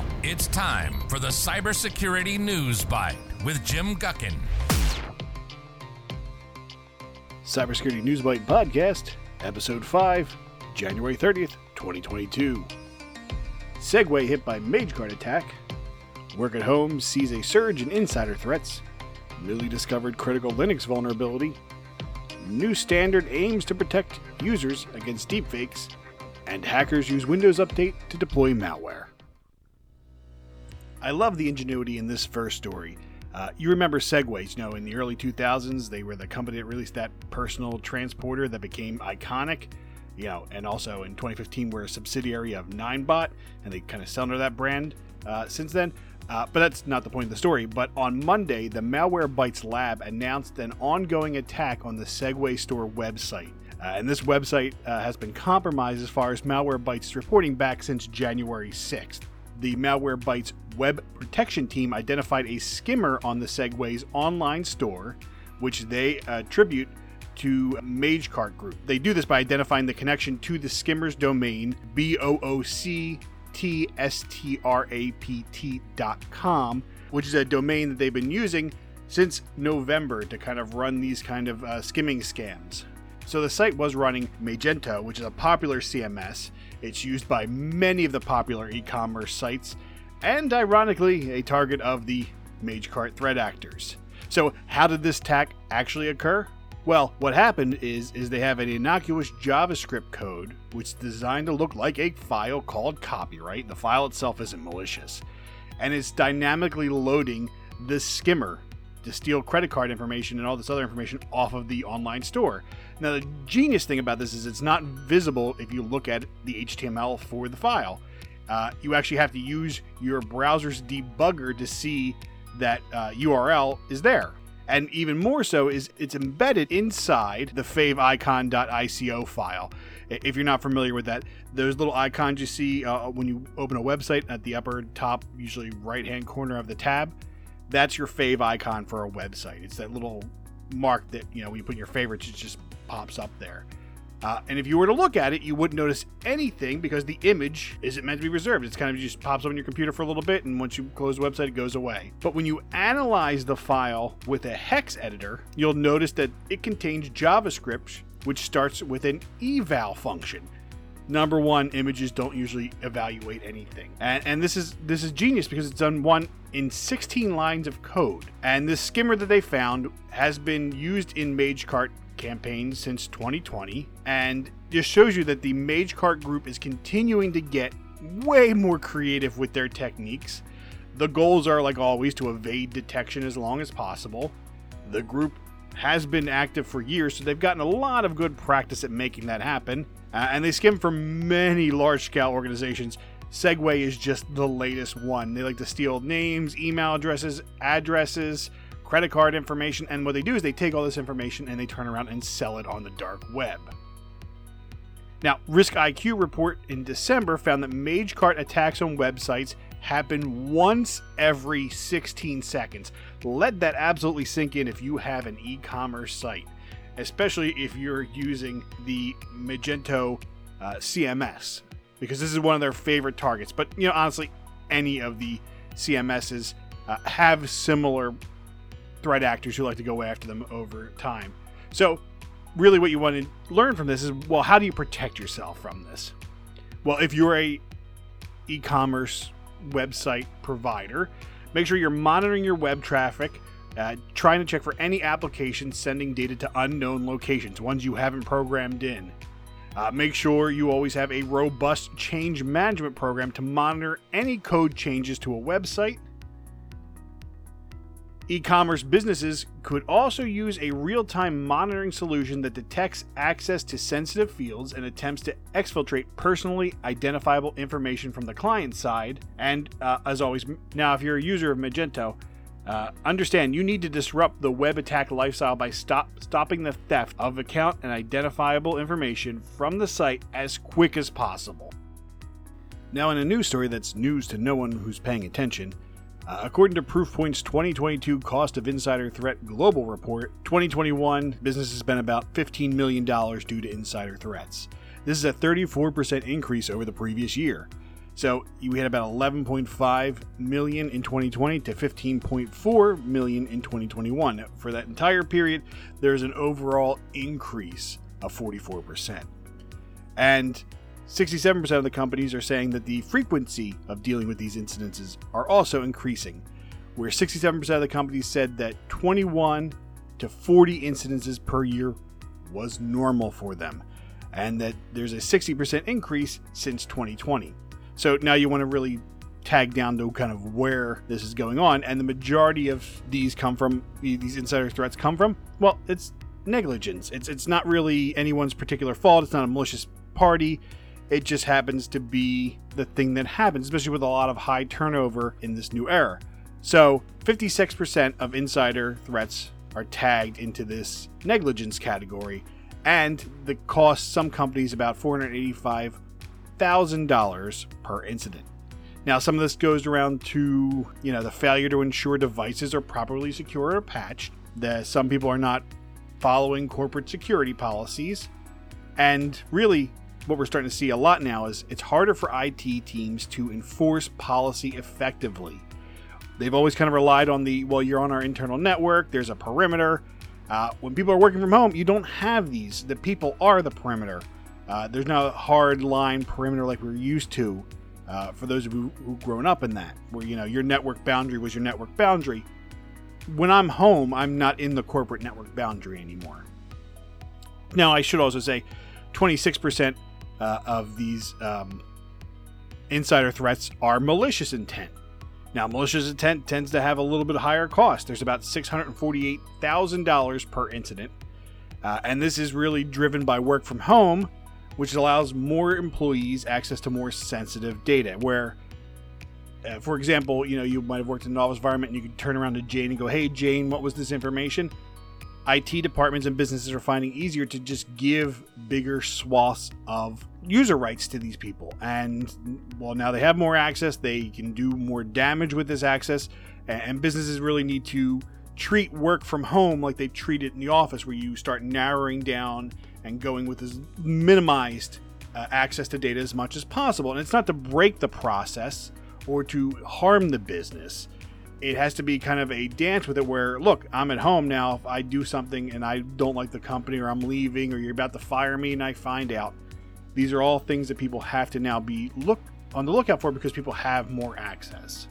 Now, it's time for the Cybersecurity News Bite with Jim Guckin. Cybersecurity News Bite Podcast, Episode 5, January 30th, 2022. Segway hit by MageCart attack. Work at Home sees a surge in insider threats. Newly discovered critical Linux vulnerability. New standard aims to protect users against deepfakes. And hackers use Windows Update to deploy malware. I love the ingenuity in this first story. You remember Segways, in the early 2000s, they were the company that released that personal transporter that became iconic. And also in 2015 we're a subsidiary of Ninebot, and they kind of sell under that brand since then. But that's not the point of the story. But on Monday, the Malwarebytes Lab announced an ongoing attack on the Segway store website. And this website has been compromised as far as Malwarebytes is reporting back since January 6th. The Malwarebytes web protection team identified a skimmer on the Segway's online store, which they attribute to MageCart Group. They do this by identifying the connection to the skimmer's domain, booctstrapt.com, which is a domain that they've been using since November to kind of run these kind of skimming scams. So the site was running Magento, which is a popular CMS. It's used by many of the popular e-commerce sites, and ironically, a target of the MageCart threat actors. So how did this attack actually occur? Well, what happened is they have an innocuous JavaScript code, which is designed to look like a file called copyright. The file itself isn't malicious. And it's dynamically loading the skimmer to steal credit card information and all this other information off of the online store. Now, the genius thing about this is it's not visible if you look at the HTML for the file. You actually have to use your browser's debugger to see that URL is there. And even more so is it's embedded inside the faveicon.ico file. If you're not familiar with that, those little icons you see when you open a website at the upper top, usually right-hand corner of the tab, that's your fave icon for a website. It's that little mark that, when you put your favorites, it just pops up there. And if you were to look at it, you wouldn't notice anything because the image isn't meant to be reserved. It's kind of just pops up on your computer for a little bit, and once you close the website, it goes away. But when you analyze the file with a hex editor, you'll notice that it contains JavaScript, which starts with an eval function. Number one, images don't usually evaluate anything. And this is genius because it's done in 16 lines of code. And this skimmer that they found has been used in MageCart campaigns since 2020, and just shows you that the MageCart group is continuing to get way more creative with their techniques. The goals are, like always, to evade detection as long as possible. The group has been active for years, so they've gotten a lot of good practice at making that happen. And they skim for many large-scale organizations. Segway is just the latest one. They like to steal names, email addresses, credit card information, and what they do is they take all this information and they turn around and sell it on the dark web. Now, RiskIQ report in December found that MageCart attacks on websites happen once every 16 seconds. Let that absolutely sink in if you have an e-commerce site, especially if you're using the Magento CMS, because this is one of their favorite targets. But, honestly, any of the CMSs have similar threat actors who like to go after them over time. So really what you want to learn from this is, well, how do you protect yourself from this? Well, if you're a e-commerce website provider, make sure you're monitoring your web traffic, trying to check for any applications sending data to unknown locations, ones you haven't programmed in. Make sure you always have a robust change management program to monitor any code changes to a website. E-commerce businesses could also use a real-time monitoring solution that detects access to sensitive fields and attempts to exfiltrate personally identifiable information from the client side. And as always, now if you're a user of Magento, understand you need to disrupt the web attack lifestyle by stopping the theft of account and identifiable information from the site as quick as possible. Now, in a news story that's news to no one who's paying attention, according to Proofpoint's 2022 Cost of Insider Threat Global Report, 2021 businesses spent about $15 million due to insider threats. This is a 34% increase over the previous year. So we had about 11.5 million in 2020 to 15.4 million in 2021. For that entire period, there's an overall increase of 44%. And 67% of the companies are saying that the frequency of dealing with these incidences are also increasing, where 67% of the companies said that 21 to 40 incidences per year was normal for them, and that there's a 60% increase since 2020. So now you want to really tag down to kind of where this is going on, and the majority of these insider threats come from, well, it's negligence. It's not really anyone's particular fault. It's not a malicious party. It just happens to be the thing that happens, especially with a lot of high turnover in this new era. So 56% of insider threats are tagged into this negligence category, and the cost some companies about $485,000 per incident. Now, some of this goes around to, the failure to ensure devices are properly secured or patched. Some people are not following corporate security policies. And really, what we're starting to see a lot now is it's harder for IT teams to enforce policy effectively. They've always kind of relied on you're on our internal network, there's a perimeter. When people are working from home, you don't have these. The people are the perimeter. There's not a hard line perimeter like we're used to for those of you who've grown up in that, where, your network boundary was your network boundary. When I'm home, I'm not in the corporate network boundary anymore. Now, I should also say 26% of these insider threats are malicious intent. Now, malicious intent tends to have a little bit higher cost. There's about $648,000 per incident. And this is really driven by work from home, which allows more employees access to more sensitive data. Where, for example, you might have worked in an office environment and you could turn around to Jane and go, "Hey, Jane, what was this information?" IT departments and businesses are finding easier to just give bigger swaths of user rights to these people. And now they have more access, they can do more damage with this access, and businesses really need to treat work from home like they treat it in the office, where you start narrowing down and going with this minimized access to data as much as possible. And it's not to break the process or to harm the business. It has to be kind of a dance with it where, look, I'm at home now. If I do something and I don't like the company, or I'm leaving, or you're about to fire me and I find out, these are all things that people have to now be on the lookout for, because people have more access.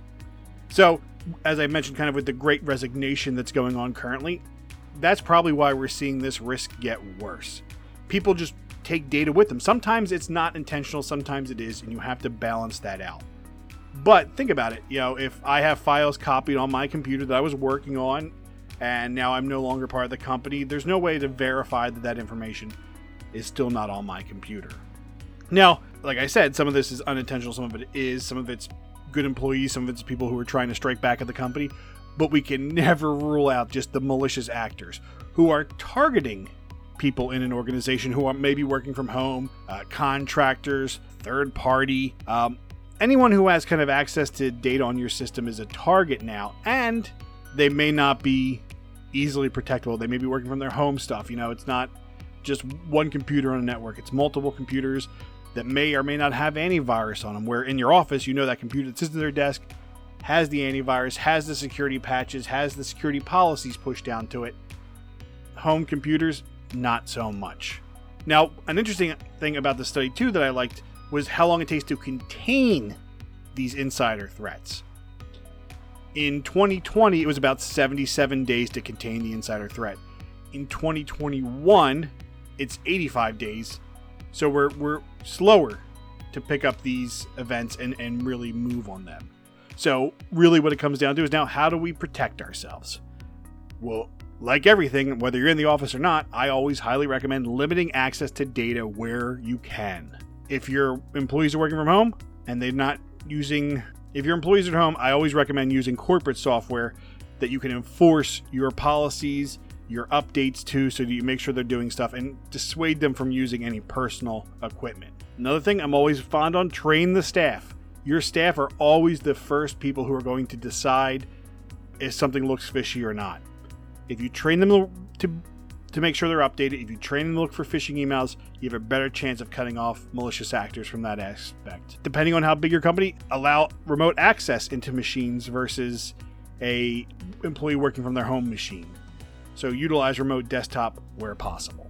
So, as I mentioned, kind of with the great resignation that's going on currently, that's probably why we're seeing this risk get worse. People just take data with them. Sometimes it's not intentional, sometimes it is, and you have to balance that out. But think about it, if I have files copied on my computer that I was working on, and now I'm no longer part of the company, there's no way to verify that information is still not on my computer. Now, like I said, some of this is unintentional, some of it is, some of it's good employees, some of it's people who are trying to strike back at the company, but we can never rule out just the malicious actors who are targeting people in an organization who are maybe working from home, contractors, third party, anyone who has kind of access to data on your system is a target now, and they may not be easily protectable. They may be working from their home stuff. It's not just one computer on a network. It's multiple computers that may or may not have antivirus on them, where in your office, that computer that sits at their desk has the antivirus, has the security patches, has the security policies pushed down to it. Home computers, not so much. Now, an interesting thing about the study too that I liked was how long it takes to contain these insider threats. In 2020, it was about 77 days to contain the insider threat. In 2021, it's 85 days. So we're slower to pick up these events and really move on them. So really what it comes down to is now, how do we protect ourselves? Well, like everything, whether you're in the office or not, I always highly recommend limiting access to data where you can. If your employees are working from home and they're not if your employees are at home, I always recommend using corporate software that you can enforce your policies, your updates to, so that you make sure they're doing stuff, and dissuade them from using any personal equipment. Another thing I'm always fond on, train the staff. Your staff are always the first people who are going to decide if something looks fishy or not. If you train them to to make sure they're updated. If you train them to look for phishing emails, you have a better chance of cutting off malicious actors from that aspect. Depending on how big your company, allow remote access into machines versus a employee working from their home machine. So utilize remote desktop where possible.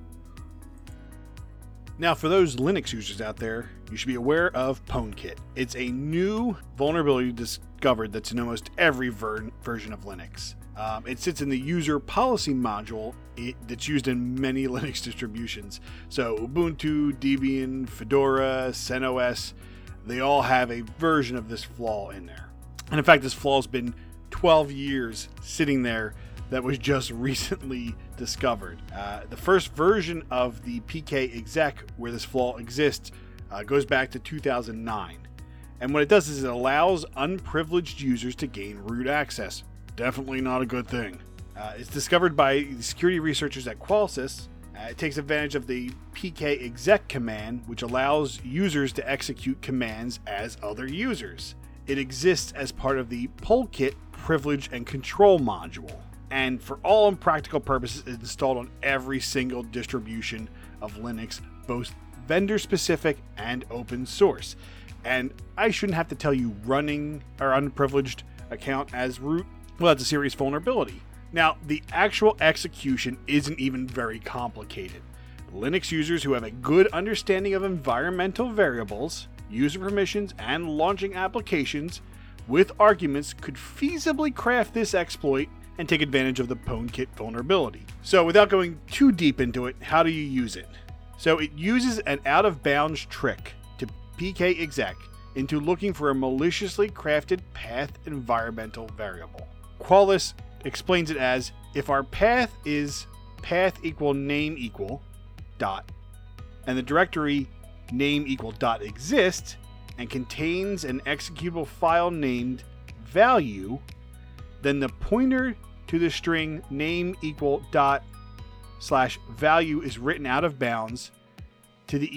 Now, for those Linux users out there, you should be aware of PwnKit. It's a new vulnerability discovered that's in almost every version of Linux. It sits in the user policy module that's used in many Linux distributions. So Ubuntu, Debian, Fedora, CentOS, they all have a version of this flaw in there. And in fact, this flaw has been 12 years sitting there that was just recently discovered. The first version of the pkexec where this flaw exists goes back to 2009. And what it does is it allows unprivileged users to gain root access. Definitely not a good thing. It's discovered by security researchers at Qualys. It takes advantage of the pkexec command, which allows users to execute commands as other users. It exists as part of the PwnKit privilege and control module. And for all practical purposes, it's installed on every single distribution of Linux, both vendor-specific and open source. And I shouldn't have to tell you running our unprivileged account as root. Well, that's a serious vulnerability. Now, the actual execution isn't even very complicated. Linux users who have a good understanding of environmental variables, user permissions, and launching applications with arguments could feasibly craft this exploit and take advantage of the PwnKit vulnerability. So without going too deep into it, how do you use it? So it uses an out-of-bounds trick to pkexec into looking for a maliciously crafted path environmental variable. Qualys explains it as, if our path is path equal name equal dot, and the directory name equal dot exists and contains an executable file named value, then the pointer to the string name equal dot slash value is written out of bounds to the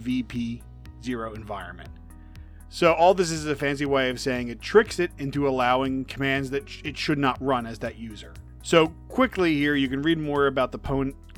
envp0 environment. So all this is a fancy way of saying it tricks it into allowing commands that it should not run as that user. So quickly here you can read about the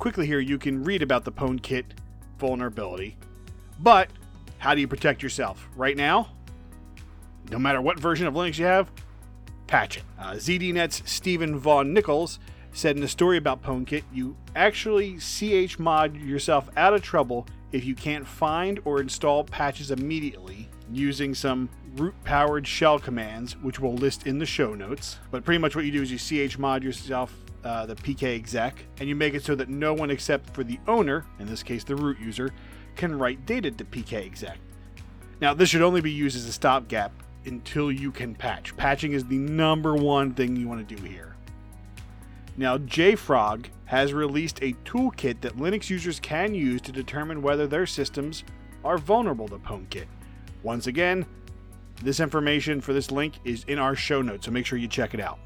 PwnKit vulnerability. But how do you protect yourself? Right now, no matter what version of Linux you have, patch it. ZDNet's Stephen Von Nichols said in a story about PwnKit, you actually chmod yourself out of trouble if you can't find or install patches immediately using some root-powered shell commands, which we'll list in the show notes. But pretty much what you do is you chmod yourself the pkexec, and you make it so that no one except for the owner, in this case the root user, can write data to pkexec. Now, this should only be used as a stopgap until you can patch. Patching is the number one thing you want to do here. Now, JFrog has released a toolkit that Linux users can use to determine whether their systems are vulnerable to PwnKit. Once again, this information for this link is in our show notes, so make sure you check it out.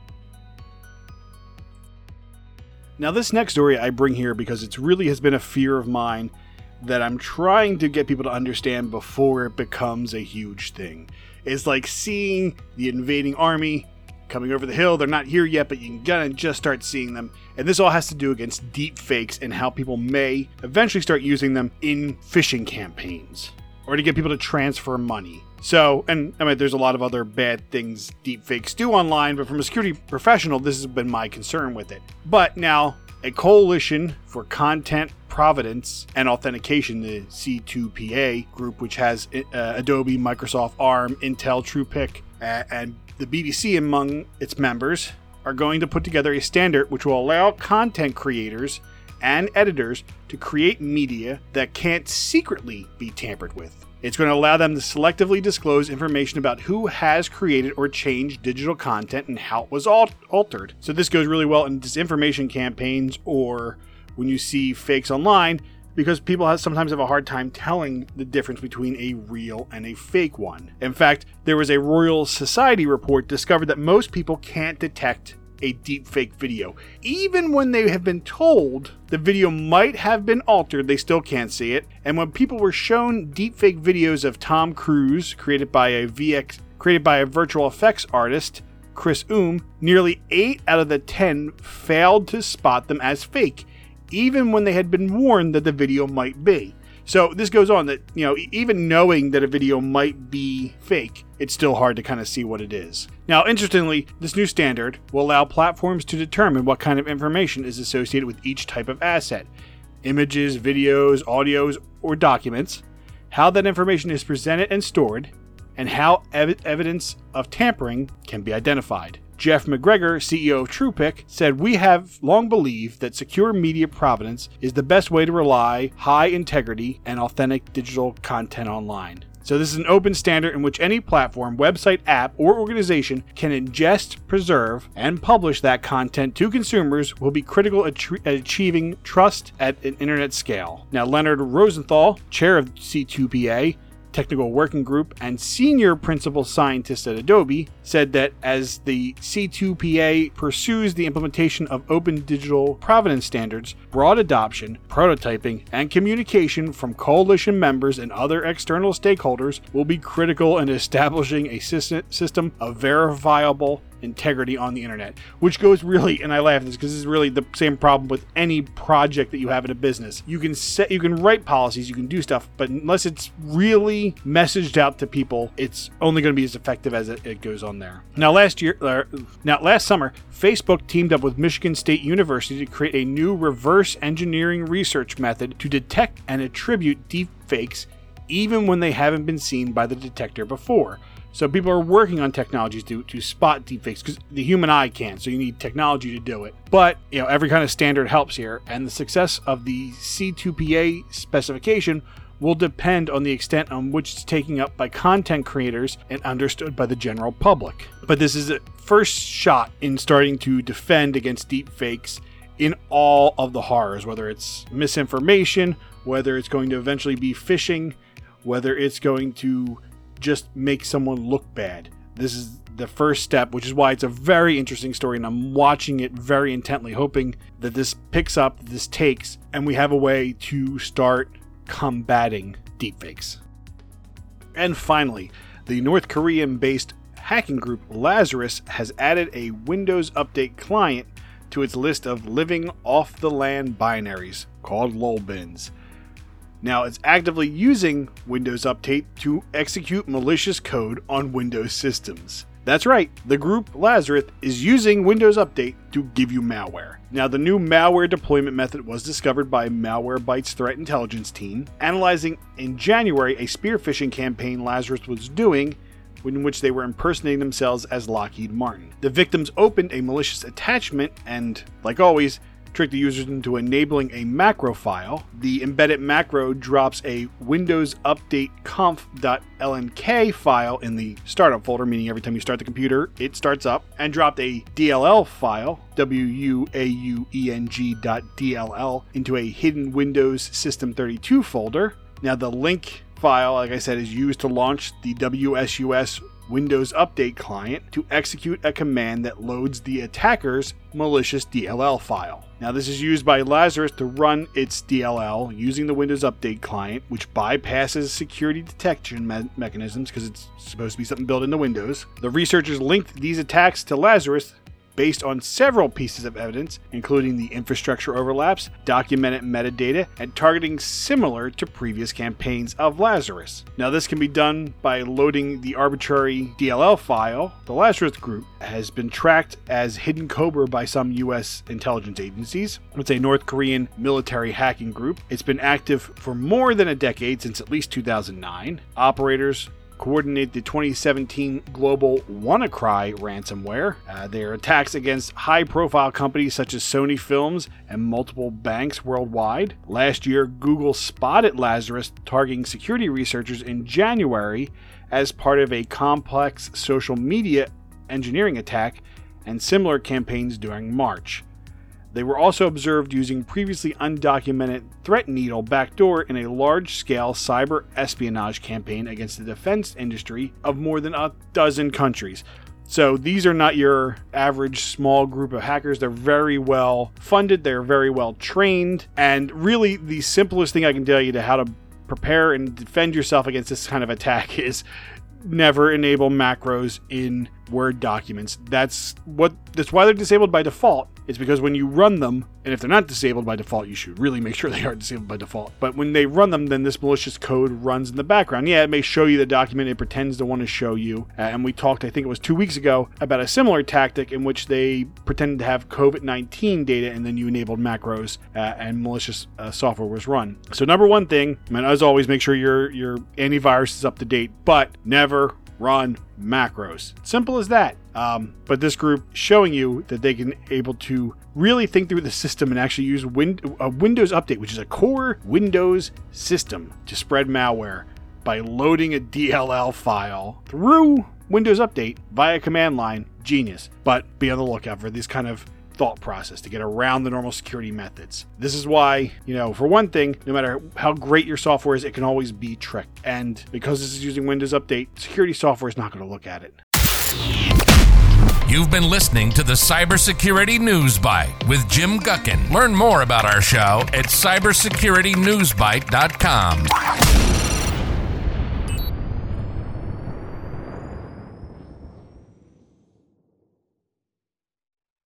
Now, this next story I bring here because it really has been a fear of mine that I'm trying to get people to understand before it becomes a huge thing. It's like seeing the invading army coming over the hill. They're not here yet, but you can gonna just start seeing them. And this all has to do against deep fakes and how people may eventually start using them in phishing campaigns or to get people to transfer money. So, and I mean, there's a lot of other bad things deep fakes do online, but from a security professional, this has been my concern with it. But now, a coalition for content provenance and authentication, the C2PA group, which has Adobe, Microsoft, ARM, Intel, TruePic, and the BDC among its members, are going to put together a standard which will allow content creators and editors to create media that can't secretly be tampered with. It's going to allow them to selectively disclose information about who has created or changed digital content and how it was altered. So this goes really well in disinformation campaigns or when you see fakes online, because people sometimes have a hard time telling the difference between a real and a fake one. In fact, there was a Royal Society report discovered that most people can't detect a deepfake video. Even when they have been told the video might have been altered, they still can't see it. And when people were shown deepfake videos of Tom Cruise created by a virtual effects artist, Chris nearly 8 out of the 10 failed to spot them as fake, even when they had been warned that the video might be. So this goes on that, even knowing that a video might be fake, it's still hard to kind of see what it is. Now, interestingly, this new standard will allow platforms to determine what kind of information is associated with each type of asset. Images, videos, audios, or documents, how that information is presented and stored, and how evidence of tampering can be identified. Jeff McGregor, CEO of TruePic, said, "We have long believed that secure media provenance is the best way to rely high integrity and authentic digital content online." So this is an open standard in which any platform, website, app, or organization can ingest, preserve, and publish that content to consumers will be critical at achieving trust at an internet scale. Now, Leonard Rosenthal, chair of C2PA, Technical Working Group, and senior principal scientist at Adobe, said that as the C2PA pursues the implementation of open digital provenance standards, broad adoption, prototyping, and communication from coalition members and other external stakeholders will be critical in establishing a system of verifiable integrity on the internet, which goes really, and I laugh at this because this is really the same problem with any project that you have in a business. You can write policies, you can do stuff, but unless it's really messaged out to people, it's only going to be as effective as it goes on there. Now, last summer, Facebook teamed up with Michigan State University to create a new reverse engineering research method to detect and attribute deepfakes even when they haven't been seen by the detector before. So people are working on technologies to spot deepfakes because the human eye can't, so you need technology to do it. But, every kind of standard helps here, and the success of the C2PA specification will depend on the extent on which it's taken up by content creators and understood by the general public. But this is a first shot in starting to defend against deepfakes in all of the horrors, whether it's misinformation, whether it's going to eventually be phishing, whether it's going to just make someone look bad. This is the first step, which is why it's a very interesting story, and I'm watching it very intently, hoping that this picks up, this takes, and we have a way to start combating deepfakes. And finally, the North Korean-based hacking group Lazarus has added a Windows Update client to its list of living off-the-land binaries called lolbins. Now, it's actively using Windows Update to execute malicious code on Windows systems. That's right, the group Lazarus is using Windows Update to give you malware. Now, the new malware deployment method was discovered by Malwarebytes threat intelligence team, analyzing in January a spear phishing campaign Lazarus was doing in which they were impersonating themselves as Lockheed Martin. The victims opened a malicious attachment and, like always, trick the users into enabling a macro file. The embedded macro drops a Windows Update conf.lnk file in the startup folder, meaning every time you start the computer, it starts up, and dropped a DLL file, WUAUENG.dll, into a hidden Windows System 32 folder. Now, the link file, like I said, is used to launch the WSUS Windows Update client to execute a command that loads the attacker's malicious DLL file. Now, this is used by Lazarus to run its DLL using the Windows Update client, which bypasses security detection mechanisms because it's supposed to be something built into Windows. The researchers linked these attacks to Lazarus based on several pieces of evidence, including the infrastructure overlaps, documented metadata, and targeting similar to previous campaigns of Lazarus. Now, this can be done by loading the arbitrary DLL file. The Lazarus group has been tracked as Hidden Cobra by some U.S. intelligence agencies. It's a North Korean military hacking group. It's been active for more than a decade, since at least 2009. Operators coordinate the 2017 global WannaCry ransomware. Their attacks against high-profile companies such as Sony Films and multiple banks worldwide. Last year, Google spotted Lazarus targeting security researchers in January as part of a complex social media engineering attack, and similar campaigns during March. They were also observed using previously undocumented threat needle backdoor in a large-scale cyber espionage campaign against the defense industry of more than a dozen countries. So these are not your average small group of hackers. They're very well funded, they're very well trained, and really the simplest thing I can tell you to how to prepare and defend yourself against this kind of attack is never enable macros in Word documents. That's why they're disabled by default It's because when you run them, and if they're not disabled by default, you should really make sure they are disabled by default. But when they run them, then this malicious code runs in the background. Yeah, it may show you the document it pretends to want to show you. And we talked, I think it was 2 weeks ago, about a similar tactic in which they pretended to have COVID-19 data, and then you enabled macros and malicious software was run. So number one thing, and as always, make sure your antivirus is up to date, but never run macros. Simple as that. But this group showing you that they can able to really think through the system and actually use a Windows Update, which is a core Windows system, to spread malware by loading a DLL file through Windows Update via command line. Genius. But be on the lookout for this kind of thought process to get around the normal security methods. This is why, for one thing, no matter how great your software is, it can always be tricked. And because this is using Windows Update, security software is not going to look at it. You've been listening to the Cybersecurity News Bite with Jim Guckin. Learn more about our show at cybersecurity-newsbite.com.